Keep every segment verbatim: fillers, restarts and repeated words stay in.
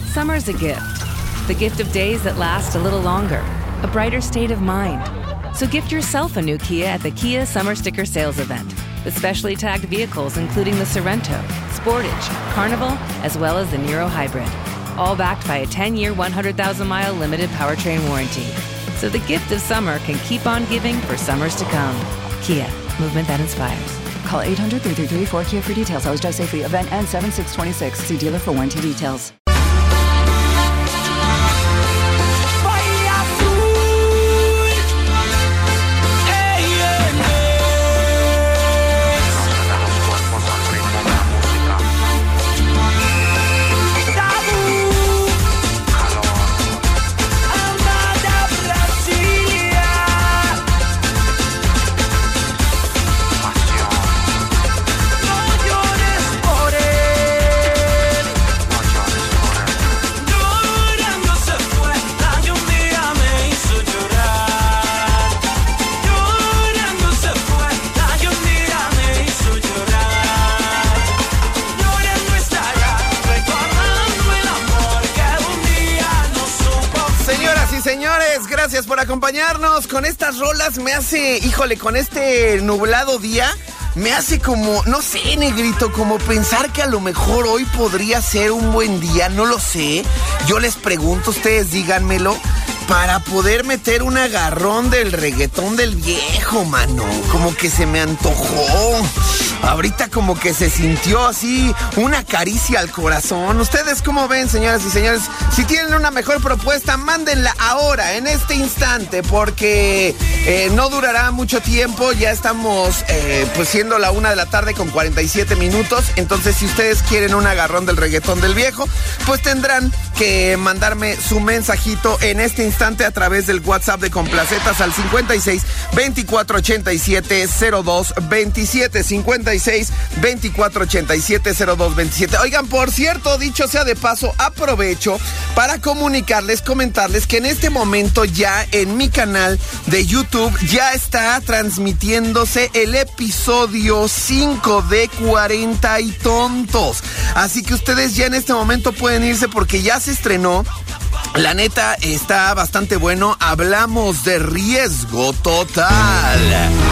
Summer's a gift. The gift of days that last a little longer. A brighter state of mind. So gift yourself a new Kia at the Kia Summer Sticker Sales Event. With specially tagged vehicles including the Sorrento, Sportage, Carnival, as well as the Niro Hybrid. All backed by a ten-year, one hundred thousand mile limited powertrain warranty. So the gift of summer can keep on giving for summers to come. Kia, movement that inspires. Call eight hundred, three three three, four K I A for details. Always drive safely. Event ends seven six twenty-six. See dealer for warranty details. Gracias por acompañarnos con estas rolas. Me hace, híjole, con este nublado día, me hace como, no sé, negrito, como pensar que a lo mejor hoy podría ser un buen día, no lo sé. Yo les pregunto, ustedes díganmelo, para poder meter un agarrón del reggaetón del viejo, mano. Como que se me antojó. Ahorita como que se sintió así una caricia al corazón. ¿Ustedes cómo ven, señoras y señores? Si tienen una mejor propuesta, mándenla ahora, en este instante, porque eh, no durará mucho tiempo. Ya estamos eh, pues siendo la una de la tarde con cuarenta y siete minutos. Entonces, si ustedes quieren un agarrón del reggaetón del viejo, pues tendrán que mandarme su mensajito en este instante a través del WhatsApp de Complacetas al cincuenta y seis, veinticuatro ochenta y siete, cero dos veintisiete. cincuenta y seis, veinticuatro ochenta y siete, cero dos veintisiete. Oigan, por cierto, dicho sea de paso, aprovecho para comunicarles, comentarles que en este momento ya en mi canal de YouTube ya está transmitiéndose el episodio cinco de cuarenta y Tontos. Así que ustedes ya en este momento pueden irse porque ya se estrenó. La neta está bastante bueno. Hablamos de riesgo total.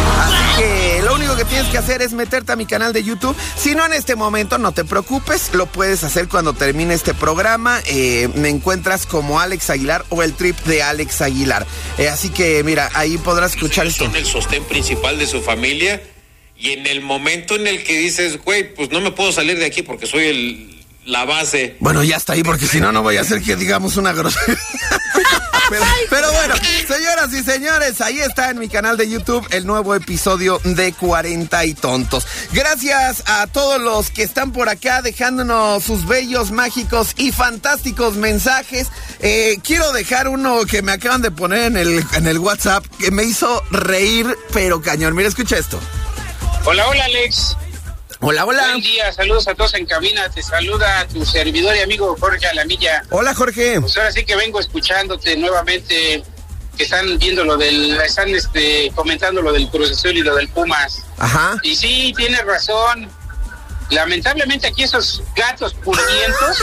Así que lo único que tienes que hacer es meterte a mi canal de YouTube. Si no en este momento, no te preocupes. Lo puedes hacer cuando termine este programa. Eh, me encuentras como Alex Aguilar o el trip de Alex Aguilar. Eh, así que mira, ahí podrás escuchar esto. Son el sostén principal de su familia. Y en el momento en el que dices, güey, pues no me puedo salir de aquí porque soy el... la base. Bueno, ya está ahí, porque si no, no voy a hacer que digamos una grosería. pero, pero bueno, señoras y señores, ahí está en mi canal de YouTube el nuevo episodio de cuarenta y Tontos. Gracias a todos los que están por acá dejándonos sus bellos, mágicos y fantásticos mensajes. Eh, quiero dejar uno que me acaban de poner en el, en el WhatsApp, que me hizo reír, pero cañón. Mira, escucha esto. Hola, hola, Alex. Hola, hola. Buen día, saludos a todos en cabina. Te saluda tu servidor y amigo Jorge Alamilla. Hola, Jorge. Pues ahora sí que vengo escuchándote nuevamente, que están viendo lo del, están este, comentando lo del Cruz Azul y lo del Pumas. Ajá. Y sí, tienes razón. Lamentablemente aquí esos gatos purdientos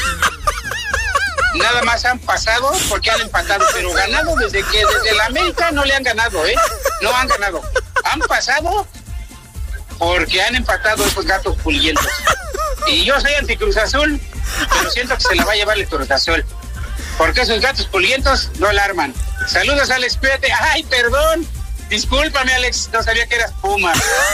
nada más han pasado porque han empatado, pero ganado desde que desde la América no le han ganado, ¿eh? No han ganado. Han pasado porque han empatado esos gatos pulientos. Y yo soy anti-Cruz Azul, pero siento que se la va a llevar el Cruz Azul, porque esos gatos pulientos no la arman. Saludos, Alex, cuídate. Ay, perdón, discúlpame, Alex, no sabía que eras Puma.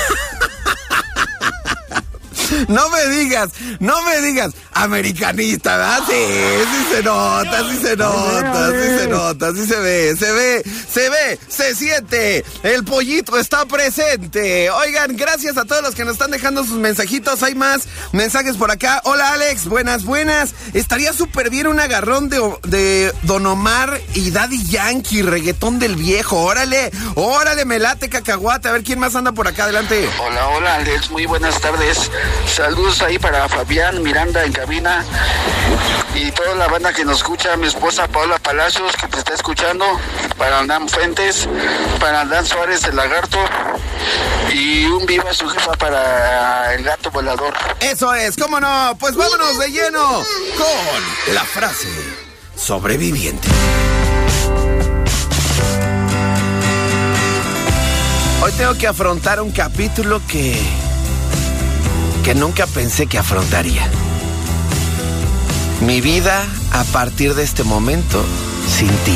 No me digas, no me digas, americanista, ¿verdad? Sí, sí se nota, sí se nota, sí se nota, sí se ve, se ve, se ve, se siente, el pollito está presente. Oigan, gracias a todos los que nos están dejando sus mensajitos, hay más mensajes por acá. Hola, Alex, buenas, buenas. Estaría súper bien un agarrón de, de Don Omar y Daddy Yankee, reggaetón del viejo. Órale, órale, me late cacahuate. A ver quién más anda por acá, adelante. Hola, hola, Alex, muy buenas tardes. Saludos ahí para Fabián Miranda en cabina y todos toda la banda que nos escucha, mi esposa Paola Palacios, que te está escuchando, para Andán Fuentes, para Andán Suárez el Lagarto, y un viva su jefa para el gato volador. Eso es, ¿cómo no? Pues vámonos de lleno con la frase sobreviviente. Hoy tengo que afrontar un capítulo que... que nunca pensé que afrontaría. Mi vida a partir de este momento sin ti.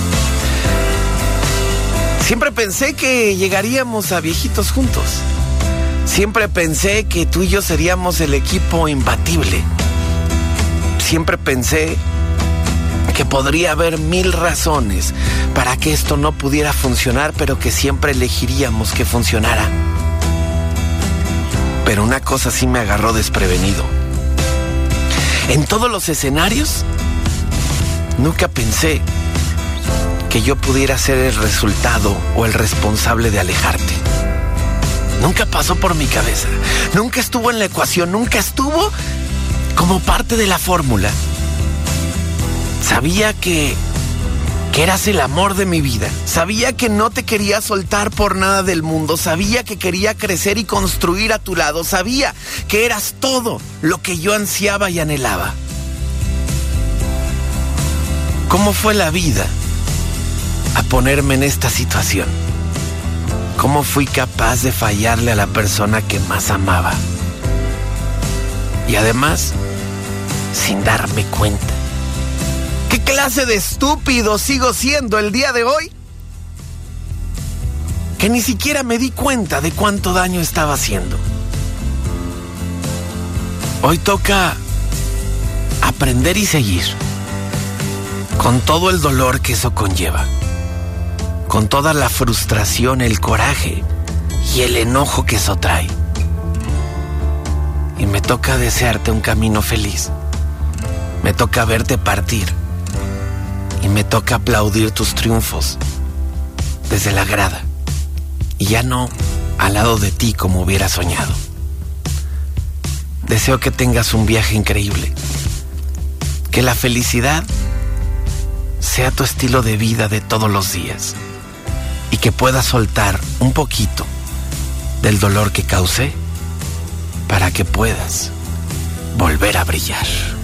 Siempre pensé que llegaríamos a viejitos juntos. Siempre pensé que tú y yo seríamos el equipo imbatible. Siempre pensé que podría haber mil razones para que esto no pudiera funcionar, pero que siempre elegiríamos que funcionara. Pero una cosa sí me agarró desprevenido. En todos los escenarios, nunca pensé que yo pudiera ser el resultado o el responsable de alejarte. Nunca pasó por mi cabeza. Nunca estuvo en la ecuación. Nunca estuvo como parte de la fórmula. Sabía que, que eras el amor de mi vida. Sabía que no te quería soltar por nada del mundo. Sabía que quería crecer y construir a tu lado. Sabía que eras todo lo que yo ansiaba y anhelaba. ¿Cómo fue la vida a ponerme en esta situación? ¿Cómo fui capaz de fallarle a la persona que más amaba? Y además, sin darme cuenta. ¿Qué clase de estúpido sigo siendo el día de hoy? Que ni siquiera me di cuenta de cuánto daño estaba haciendo. Hoy toca aprender y seguir, con todo el dolor que eso conlleva, con toda la frustración, el coraje y el enojo que eso trae. Y me toca desearte un camino feliz. Me toca verte partir. Y me toca aplaudir tus triunfos desde la grada. Y ya no al lado de ti como hubiera soñado. Deseo que tengas un viaje increíble. Que la felicidad sea tu estilo de vida de todos los días. Y que puedas soltar un poquito del dolor que causé para que puedas volver a brillar.